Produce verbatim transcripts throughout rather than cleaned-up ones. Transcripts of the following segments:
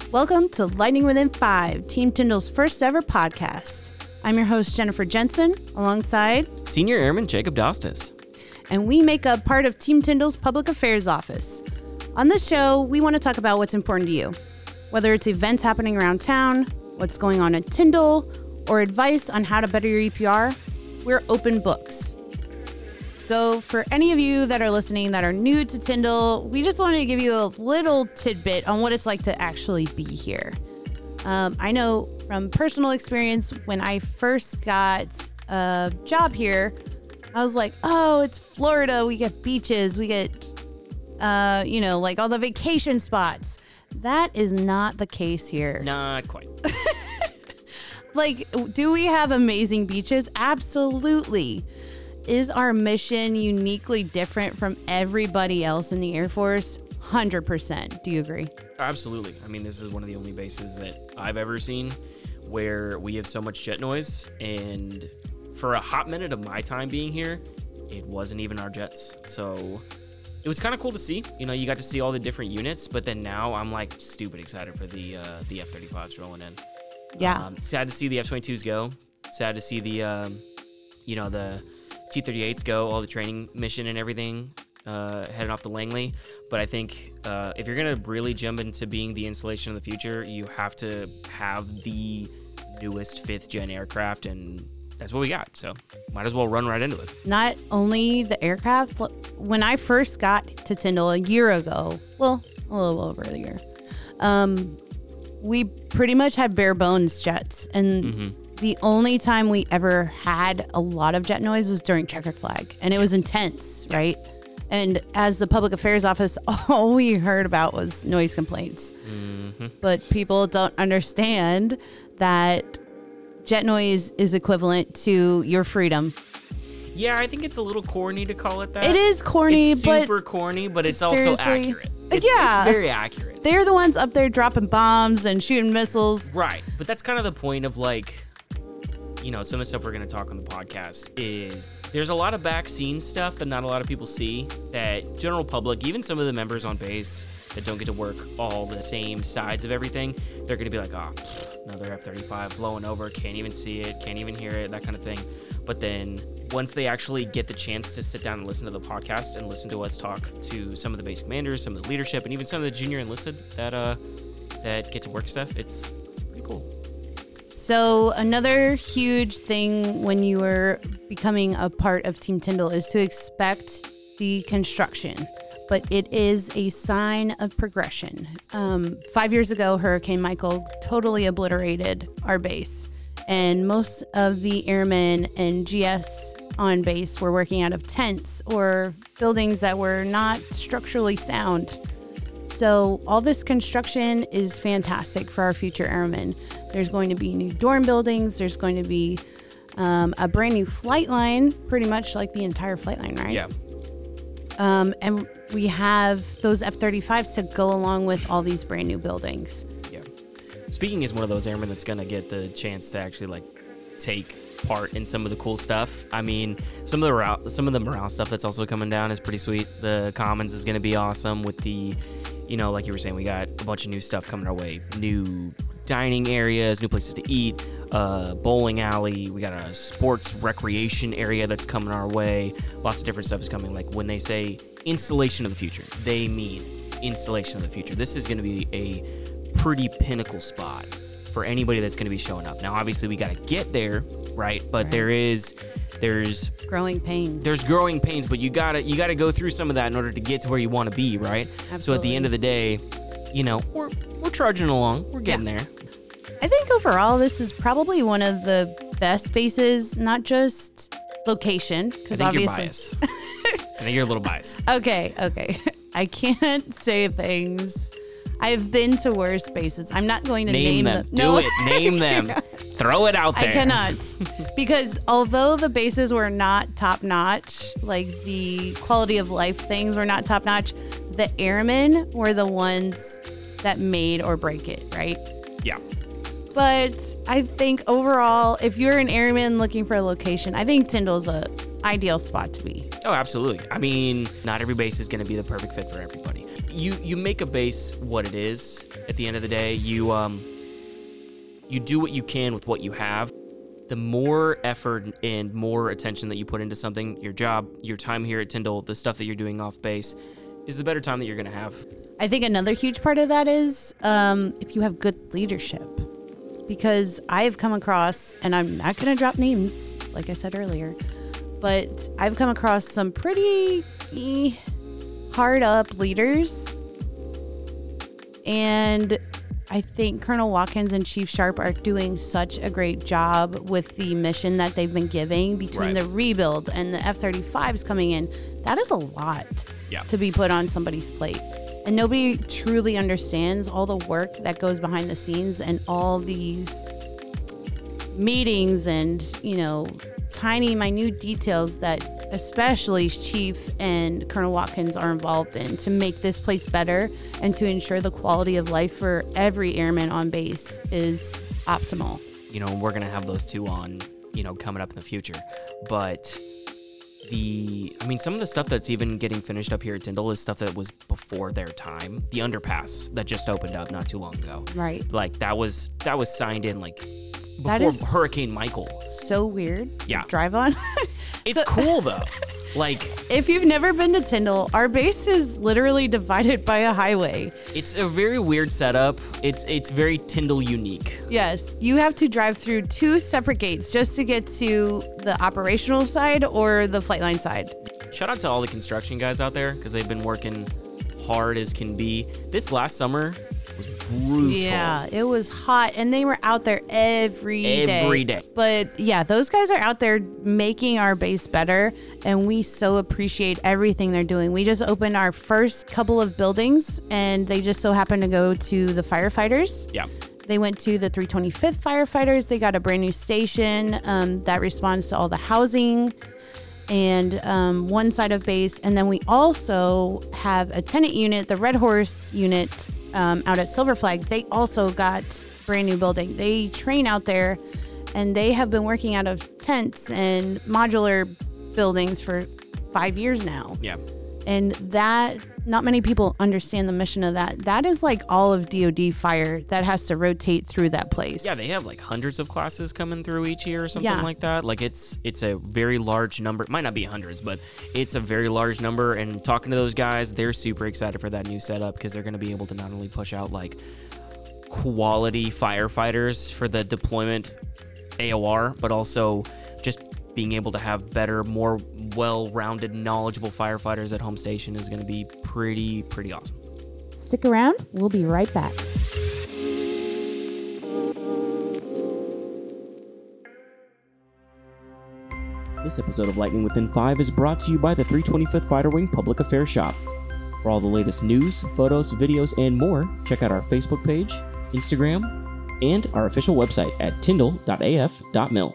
Welcome to Lightning Within Five, Team Tyndall's first ever podcast. I'm your host, Jennifer Jensen, alongside Senior Airman Jacob Dostis. And we make up part of Team Tyndall's Public Affairs Office. On this show, we want to talk about what's important to you, whether it's events happening around town, what's going on at Tyndall, or advice on how to better your E P R. We're open books. So for any of you that are listening that are new to Tyndall, we just wanted to give you a little tidbit on what it's like to actually be here. Um, I know from personal experience, when I first got a job here, I was like, oh, it's Florida. We get beaches. We get, uh, you know, like all the vacation spots. That is not the case here. Not quite. Like, do we have amazing beaches? Absolutely. Is our mission uniquely different from everybody else in the Air Force? one hundred percent. Do you agree? Absolutely. I mean, this is one of the only bases that I've ever seen where we have so much jet noise. And for a hot minute of my time being here, it wasn't even our jets. So it was kind of cool to see. You know, you got to see all the different units. But then now I'm like stupid excited for the uh, the F thirty-fives rolling in. Yeah. Um, sad to see the F twenty-twos go. Sad to see the, um, you know, the T thirty-eights go, all the training mission and everything, uh, heading off to Langley. But I think uh, if you're going to really jump into being the installation of the future, you have to have the newest fifth gen aircraft, and that's what we got. So might as well run right into it. Not only the aircraft, when I first got to Tyndall a year ago, well, a little over a year, um, we pretty much had bare bones jets. And mm-hmm. The only time we ever had a lot of jet noise was during checkered flag, and it was intense, right? And as the public affairs office, all we heard about was noise complaints. Mm-hmm. But people don't understand that jet noise is equivalent to your freedom. Yeah, I think it's a little corny to call it that. It is corny, it's but super corny, but it's seriously, also accurate. It's, yeah, it's very accurate. They're the ones up there dropping bombs and shooting missiles. Right, but that's kind of the point of, like, you know, some of the stuff we're going to talk on the podcast is there's a lot of back scene stuff that not a lot of people see, that general public, even some of the members on base that don't get to work all the same sides of everything, they're going to be like, oh, another F thirty-five blowing over, can't even see it, can't even hear it, that kind of thing. But then once they actually get the chance to sit down and listen to the podcast and listen to us talk to some of the base commanders, some of the leadership, and even some of the junior enlisted that uh that get to work stuff, it's pretty cool. So another huge thing when you are becoming a part of Team Tyndall is to expect the construction, but it is a sign of progression. Um, five years ago, Hurricane Michael totally obliterated our base, and most of the airmen and G S on base were working out of tents or buildings that were not structurally sound. So all this construction is fantastic for our future airmen. There's going to be new dorm buildings. There's going to be um, a brand new flight line, pretty much like the entire flight line, right? Yeah. Um, and we have those F thirty-fives to go along with all these brand new buildings. Yeah. Speaking as one of those airmen that's going to get the chance to actually, like, take part in some of the cool stuff. I mean, some of the morale, some of the morale stuff that's also coming down is pretty sweet. The Commons is going to be awesome with the, you know, like you were saying, we got a bunch of new stuff coming our way. New dining areas, new places to eat, uh, bowling alley. We got a sports recreation area that's coming our way. Lots of different stuff is coming. Like when they say installation of the future, they mean installation of the future. This is going to be a pretty pinnacle spot for anybody that's going to be showing up. Now, obviously, we got to get there, right? But right. there is, there's growing pains. There's growing pains, but you gotta you gotta go through some of that in order to get to where you want to be, right? Absolutely. So at the end of the day, you know, we're we're trudging along, we're getting yeah. there. I think overall, this is probably one of the best bases, not just location, because obviously you're biased. I think you're a little biased. Okay, okay. I can't say things. I've been to worse bases. I'm not going to name, name them. them. Do no. it. Name them. Throw it out there. I cannot. Because although the bases were not top notch, like the quality of life things were not top notch, the airmen were the ones that made or break it, right? Yeah. But I think overall, if you're an airman looking for a location, I think Tyndall's a ideal spot to be. Oh, absolutely. I mean, not every base is going to be the perfect fit for everybody. you you make a base what it is. At the end of the day, you um you do what you can with what you have. The more effort and more attention that you put into something, your job, your time here at Tyndall, the stuff that you're doing off base, is the better time that you're going to have. I think another huge part of that is um, if you have good leadership. Because I've come across, and I'm not going to drop names, like I said earlier, but I've come across some pretty eh, hard up leaders. And I think Colonel Watkins and Chief Sharp are doing such a great job with the mission that they've been giving between right. the rebuild and the F thirty-fives coming in. That is a lot yeah. to be put on somebody's plate. And nobody truly understands all the work that goes behind the scenes and all these meetings and, you know, tiny, minute details that especially Chief and Colonel Watkins are involved in to make this place better and to ensure the quality of life for every airman on base is optimal. You know, we're going to have those two on, you know, coming up in the future. But the, I mean, some of the stuff that's even getting finished up here at Tyndall is stuff that was before their time. The underpass that just opened up not too long ago. Right. Like that was, that was signed in like before Hurricane Michael. So weird. Yeah. To drive on. It's so, cool though. Like, if you've never been to Tyndall, our base is literally divided by a highway. It's a very weird setup. It's it's very Tyndall unique. Yes, you have to drive through two separate gates just to get to the operational side or the flight line side. Shout out to all the construction guys out there because they've been working hard as can be. This last summer was brutal. Yeah, it was hot, and they were out there every day. Every day. But yeah, those guys are out there making our base better, and we so appreciate everything they're doing. We just opened our first couple of buildings, and they just so happened to go to the firefighters. Yeah. They went to the three twenty-fifth firefighters. They got a brand new station um, that responds to all the housing and um, one side of base. And then we also have a tenant unit, the Red Horse unit um, out at Silver Flag. They also got brand new building. They train out there, and they have been working out of tents and modular buildings for five years now. Yeah. And that, not many people understand the mission of that. That is like all of D O D fire that has to rotate through that place. Yeah, they have like hundreds of classes coming through each year or something Yeah. like that. Like it's it's a very large number. It might not be hundreds, but it's a very large number. And talking to those guys, they're super excited for that new setup because they're going to be able to not only push out like quality firefighters for the deployment A O R, but also just being able to have better, more well-rounded, knowledgeable firefighters at home station is going to be pretty, pretty awesome. Stick around. We'll be right back. This episode of Lightning Within five is brought to you by the three twenty-fifth Fighter Wing Public Affairs Shop. For all the latest news, photos, videos, and more, check out our Facebook page, Instagram, and our official website at tyndall dot a f dot mil.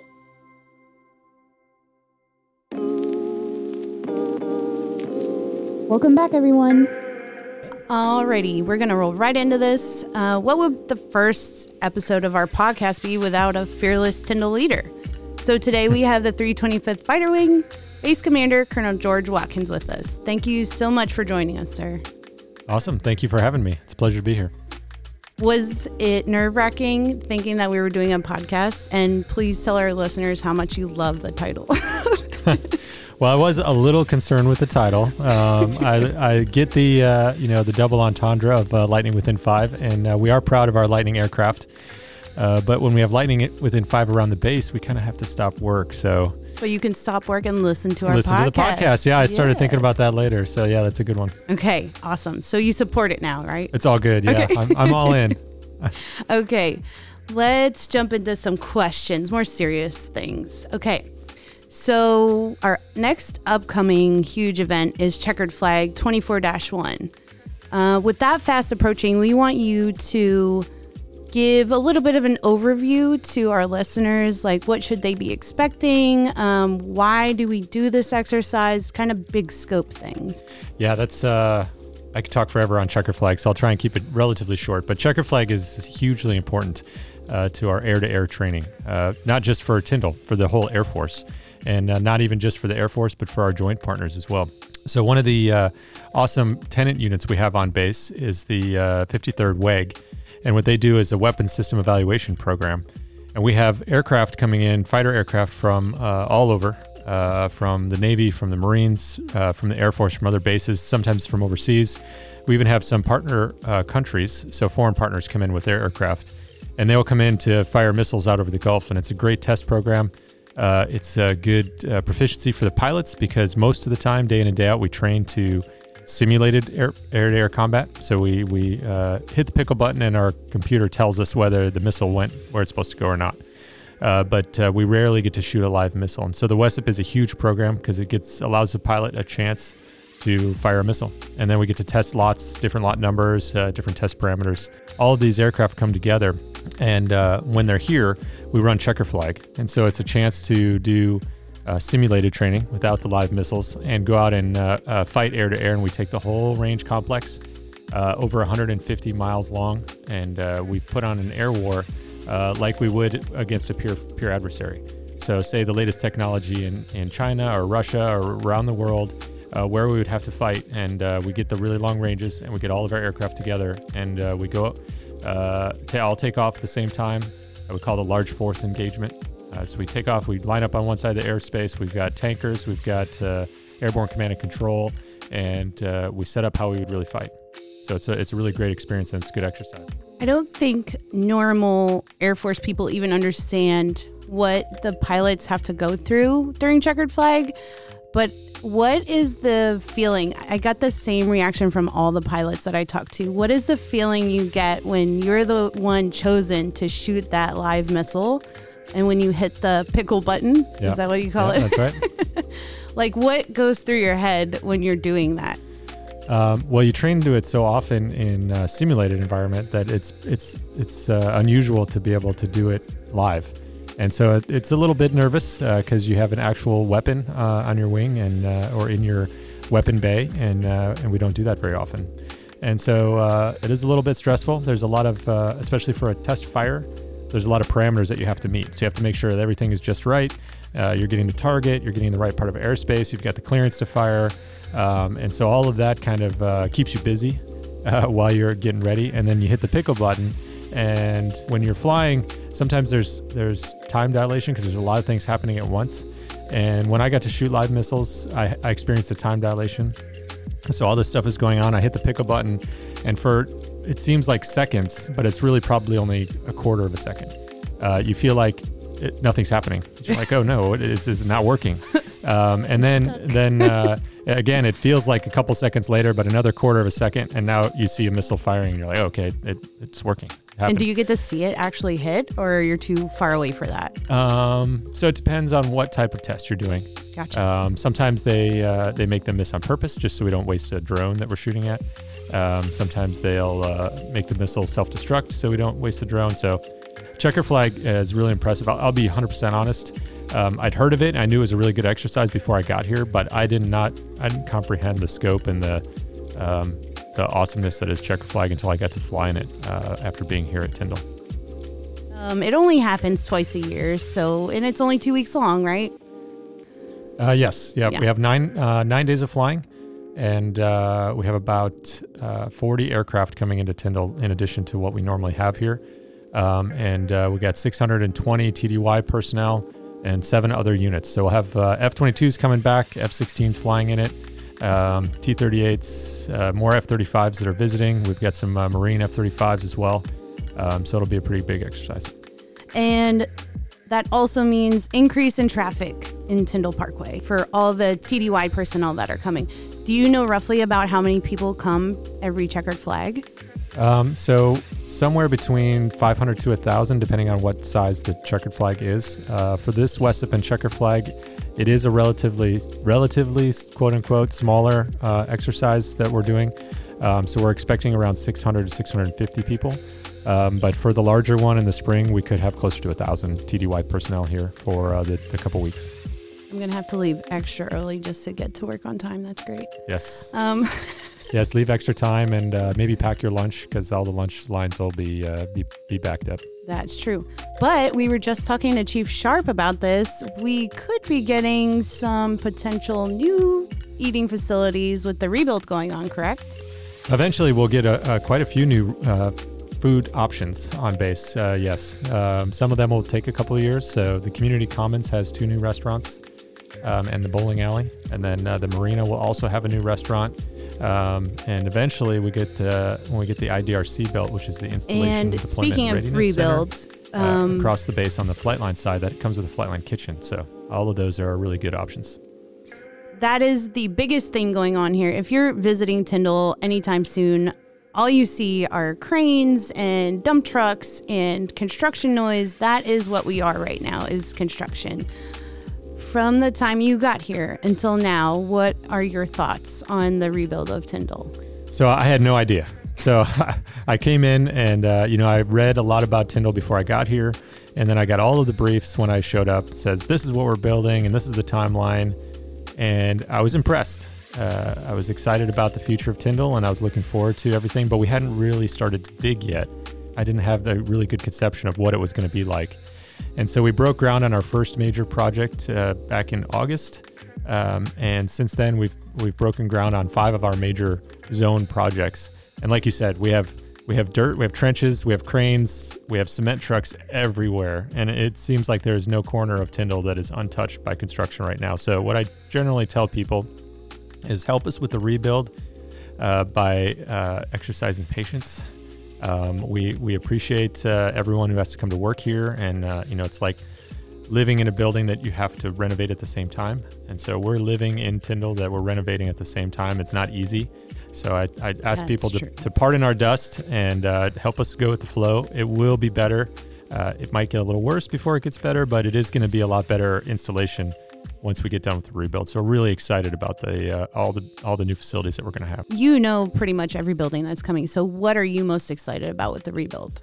Welcome back, everyone. Alrighty, we're going to roll right into this. Uh, what would the first episode of our podcast be without a fearless Tyndall leader? So today we have the three twenty-fifth Fighter Wing Base Commander, Colonel George Watkins, with us. Thank you so much for joining us, sir. Awesome. Thank you for having me. It's a pleasure to be here. Was it nerve-wracking thinking that we were doing a podcast? And please tell our listeners how much you love the title. Well, I was a little concerned with the title. Um, I, I get the uh, you know the double entendre of uh, Lightning Within five, and uh, we are proud of our Lightning aircraft. Uh, but when we have Lightning Within five around the base, we kind of have to stop work. So, but you can stop work and listen to our listen podcast. to the podcast. Yeah, I started Yes. thinking about that later. So yeah, that's a good one. Okay, awesome. So you support it now, right? It's all good. Yeah, Okay. I'm, I'm all in. Okay, let's jump into some questions, more serious things. Okay, so our next upcoming huge event is Checkered Flag twenty-four dash one. Uh, with that fast approaching, we want you to give a little bit of an overview to our listeners, like what should they be expecting? Um, why do we do this exercise? Kind of big scope things. Yeah, that's, uh, I could talk forever on Checkered Flag, so I'll try and keep it relatively short. But Checkered Flag is hugely important uh, to our air-to-air training, uh, not just for Tyndall, for the whole Air Force. and uh, not even just for the Air Force, but for our joint partners as well. So one of the uh, awesome tenant units we have on base is the uh, fifty-third W E G, and what they do is a weapons system evaluation program. And we have aircraft coming in, fighter aircraft from uh, all over, uh, from the Navy, from the Marines, uh, from the Air Force, from other bases, sometimes from overseas. We even have some partner uh, countries, so foreign partners come in with their aircraft, and they will come in to fire missiles out over the Gulf, and it's a great test program. Uh, it's a good uh, proficiency for the pilots because most of the time, day in and day out, we train to simulated air, air-to-air combat. So we, we uh, hit the pickle button and our computer tells us whether the missile went where it's supposed to go or not. Uh, but uh, we rarely get to shoot a live missile. And so the W E S I P is a huge program because it gets allows the pilot a chance to fire a missile. And then we get to test lots, different lot numbers, uh, different test parameters. All of these aircraft come together. And uh, when they're here, we run checker flag. And so it's a chance to do uh, simulated training without the live missiles and go out and uh, uh, fight air to air. And we take the whole range complex uh, over one hundred fifty miles long. And uh, we put on an air war uh, like we would against a peer, peer adversary. So say the latest technology in, in China or Russia or around the world, Uh, where we would have to fight, and uh, we get the really long ranges, and we get all of our aircraft together, and uh, we go, uh, to all take off at the same time. We call it a large force engagement. Uh, so we take off, we line up on one side of the airspace. We've got tankers, we've got uh, airborne command and control, and uh, we set up how we would really fight. So it's a, it's a really great experience, and it's good exercise. I don't think normal Air Force people even understand what the pilots have to go through during checkered flag, but what is the feeling? I got the same reaction from all the pilots that I talked to. What is the feeling you get when you're the one chosen to shoot that live missile and when you hit the pickle button? Yeah. Is that what you call yeah, it? That's right. Like, what goes through your head when you're doing that? Um, well, you train to do it so often in a simulated environment that it's it's it's uh, unusual to be able to do it live. And so it, it's a little bit nervous because uh, you have an actual weapon uh, on your wing and uh, or in your weapon bay, and uh, and we don't do that very often. And so uh, it is a little bit stressful. There's a lot of, uh, especially for a test fire, there's a lot of parameters that you have to meet. So you have to make sure that everything is just right. Uh, you're getting the target, you're getting the right part of airspace, you've got the clearance to fire. Um, and so all of that kind of uh, keeps you busy uh, while you're getting ready. And then you hit the pickle button. And when you're flying, sometimes there's there's time dilation because there's a lot of things happening at once. And when I got to shoot live missiles, I, I experienced a time dilation. So all this stuff is going on. I hit the pickle button, and for it seems like seconds, but it's really probably only a quarter of a second. Uh, you feel like it, nothing's happening. You're like, oh no, it is, is not working. Um, and then then uh, again, it feels like a couple seconds later, but another quarter of a second, and now you see a missile firing, and you're like, okay, it, it's working. And do you get to see it actually hit, or you're too far away for that? Um, so it depends on what type of test you're doing. Gotcha. Um, sometimes they uh, they make them miss on purpose, just so we don't waste a drone that we're shooting at. Um, sometimes they'll uh, make the missile self-destruct, so we don't waste the drone. So checker flag is really impressive. I'll, I'll be one hundred percent honest. Um, I'd heard of it. And I knew it was a really good exercise before I got here, but I did not. I didn't comprehend the scope and the um, the awesomeness that is checker flag until I got to fly in it uh, after being here at Tyndall. Um, it only happens twice a year, so and it's only two weeks long, right? Uh, yes, yeah, Yeah. we have nine uh, nine days of flying, and uh, we have about uh, forty aircraft coming into Tyndall in addition to what we normally have here, um, and uh, we got six hundred twenty T D Y personnel and seven other units. So we'll have uh, F twenty-twos coming back, F sixteens flying in it. Um, T thirty-eights, uh, more F thirty-fives that are visiting. We've got some uh, Marine F thirty-fives as well. Um, so it'll be a pretty big exercise. And that also means increase in traffic in Tyndall Parkway for all the T D Y personnel that are coming. Do you know roughly about how many people come every checkered flag? Um, so somewhere between five hundred to one thousand, depending on what size the checkered flag is. Uh, for this W E S I P and checker flag, it is a relatively, relatively quote unquote, smaller uh, exercise that we're doing. Um, so we're expecting around six hundred to six hundred fifty people. Um, but for the larger one in the spring, we could have closer to one thousand T D Y personnel here for uh, the, the couple weeks. I'm going to have to leave extra early just to get to work on time. That's great. Yes. Um, yes, leave extra time and uh, maybe pack your lunch because all the lunch lines will be, uh, be, be backed up. That's true. But we were just talking to Chief Sharp about this. We could be getting some potential new eating facilities with the rebuild going on, correct? Eventually, we'll get a, a, quite a few new uh, food options on base, uh, yes. Um, some of them will take a couple of years. So the Community Commons has two new restaurants um, and the bowling alley. And then uh, the marina will also have a new restaurant. Um, and eventually we get uh, when we get the I D R C built, which is the installation and deployment speaking of readiness rebuilds, center, um, uh, across the base on the Flightline side, that comes with a Flightline kitchen. So all of those are really good options. That is the biggest thing going on here. If you're visiting Tyndall anytime soon, all you see are cranes and dump trucks and construction noise. That is what we are right now, is construction. From the time you got here until now, what are your thoughts on the rebuild of Tyndall? So I had no idea. So I came in and, uh, you know, I read a lot about Tyndall before I got here. And then I got all of the briefs when I showed up. It says, this is what we're building and this is the timeline. And I was impressed. Uh, I was excited about the future of Tyndall and I was looking forward to everything, but we hadn't really started to dig yet. I didn't have a really good conception of what it was going to be like. And so we broke ground on our first major project uh, back in August. Um, and since then, we've we've broken ground on five of our major zone projects. And like you said, we have we have dirt, we have trenches, we have cranes, we have cement trucks everywhere. And it seems like there is no corner of Tyndall that is untouched by construction right now. So what I generally tell people is help us with the rebuild uh, by uh, exercising patience. Um, we we appreciate uh, everyone who has to come to work here, and uh, you know it's like living in a building that you have to renovate at the same time. And so we're living in Tyndall that we're renovating at the same time. It's not easy. So I I ask That's people to, true. to pardon our dust and uh, help us go with the flow. It will be better. Uh, it might get a little worse before it gets better, but it is going to be a lot better installation once we get done with the rebuild. So we're really excited about the uh, all the all the new facilities that we're going to have. You know pretty much every building that's coming. So what are you most excited about with the rebuild?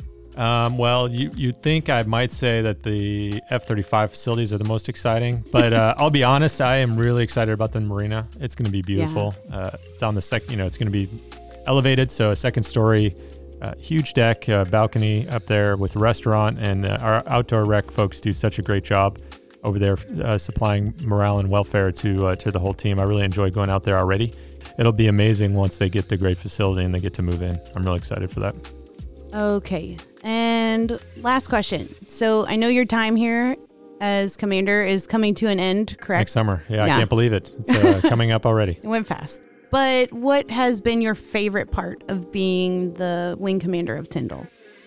Um, well, you, you'd think I might say that the F thirty-five facilities are the most exciting, but uh, I'll be honest, I am really excited about the marina. It's going to be beautiful. Yeah. Uh, it's on the second, you know, it's going to be elevated. So a second story, uh, huge deck, uh, balcony up there with a restaurant, and uh, our outdoor rec folks do such a great job over there uh, supplying morale and welfare to uh, to the whole team. I really enjoy going out there already. It'll be amazing once they get the great facility and they get to move in. I'm really excited for that. Okay. And last question. So I know your time here as commander is coming to an end, correct? Next summer. Yeah, yeah. I can't believe it. It's uh, coming up already. It went fast. But what has been your favorite part of being the wing commander of Tyndall?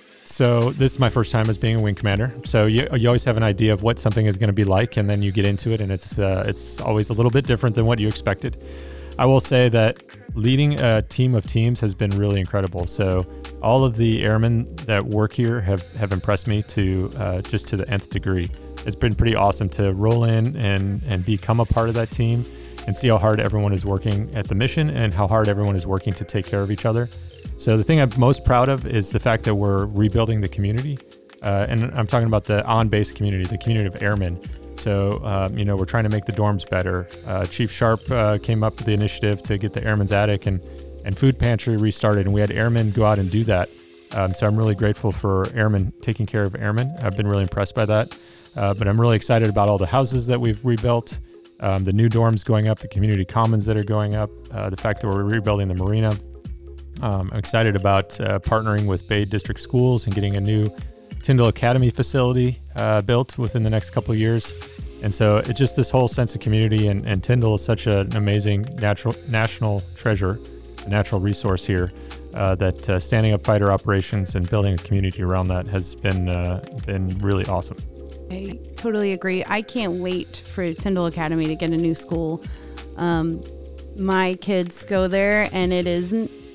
So this is my first time as being a wing commander. So you, you always have an idea of what something is going to be like, and then you get into it, and it's uh, it's always a little bit different than what you expected. I will say that leading a team of teams has been really incredible. So all of the airmen that work here have, have impressed me to uh, just to the nth degree. It's been pretty awesome to roll in and, and become a part of that team and see how hard everyone is working at the mission and how hard everyone is working to take care of each other. So the thing I'm most proud of is the fact that we're rebuilding the community. Uh, and I'm talking about the on-base community, the community of airmen. So, um, you know, we're trying to make the dorms better. Uh, Chief Sharp uh, came up with the initiative to get the Airmen's Attic and, and food pantry restarted, and we had airmen go out and do that. Um, so I'm really grateful for airmen taking care of airmen. I've been really impressed by that. Uh, but I'm really excited about all the houses that we've rebuilt, um, the new dorms going up, the community commons that are going up, uh, the fact that we're rebuilding the marina. Um, I'm excited about uh, partnering with Bay District Schools and getting a new Tyndall Academy facility uh, built within the next couple of years. And so it's just this whole sense of community, and, and Tyndall is such an amazing natural national treasure, a natural resource here, uh, that uh, standing up fighter operations and building a community around that has been uh, been really awesome. I totally agree. I can't wait for Tyndall Academy to get a new school. Um, my kids go there, and it is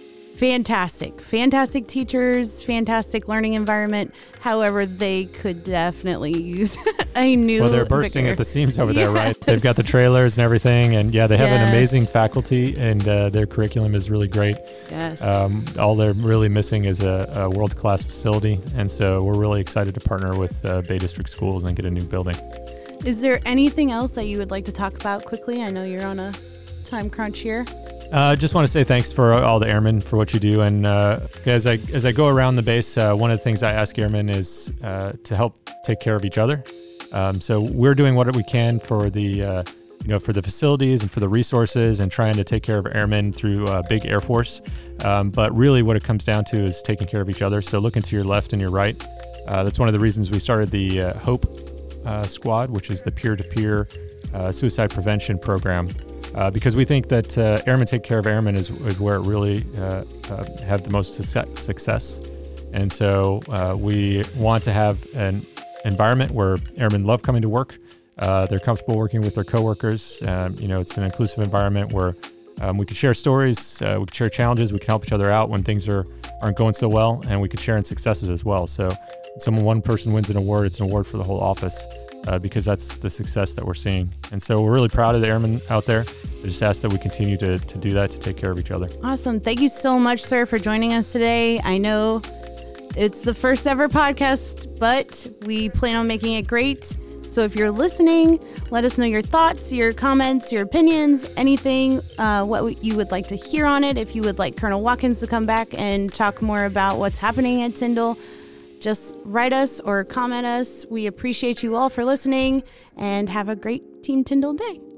fantastic. Fantastic teachers, fantastic learning environment. However, they could definitely use a new... Well, they're bursting bigger. at the seams over there, Yes. right? They've got the trailers and everything. And yeah, they have Yes. an amazing faculty, and uh, their curriculum is really great. Yes. Um, all they're really missing is a, a world-class facility. And so we're really excited to partner with uh, Bay District Schools and get a new building. Is there anything else that you would like to talk about quickly? I know you're on a time crunch here. Uh, just want to say thanks for all the airmen for what you do. And uh, as I as I go around the base, uh, one of the things I ask airmen is uh, to help take care of each other. Um, so we're doing what we can for the uh, you know for the facilities and for the resources and trying to take care of airmen through uh, big Air Force. Um, but really, what it comes down to is taking care of each other. So looking to your left and your right. Uh, that's one of the reasons we started the uh, HOPE uh, squad, which is the peer-to-peer uh, suicide prevention program. Uh, because we think that uh, airmen take care of airmen is, is where it really uh, uh, have the most success. And so uh, we want to have an environment where airmen love coming to work. Uh, they're comfortable working with their coworkers. Um, you know, it's an inclusive environment where um, we can share stories, uh, we can share challenges, we can help each other out when things are, aren't going so well, and we can share in successes as well. So when one person wins an award, it's an award for the whole office. Uh, because that's the success that we're seeing. And so we're really proud of the airmen out there. I just ask that we continue to, to do that, to take care of each other. Awesome. Thank you so much, sir, for joining us today. I know it's the first ever podcast, but we plan on making it great. So if you're listening, let us know your thoughts, your comments, your opinions, anything, uh, what you would like to hear on it. If you would like Colonel Watkins to come back and talk more about what's happening at Tyndall, just write us or comment us. We appreciate you all for listening, and have a great Team Tyndall day.